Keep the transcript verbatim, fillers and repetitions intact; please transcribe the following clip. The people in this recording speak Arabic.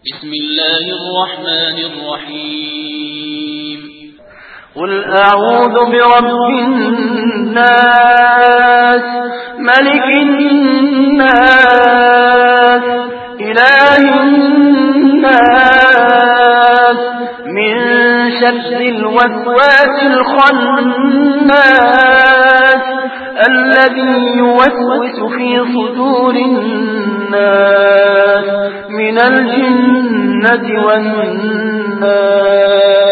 بسم الله الرحمن الرحيم قل أعوذ برب الناس ملك الناس إله الناس من شر الوسواس الخناس الذي يوسوس في صدور الناس من الجنة والناس.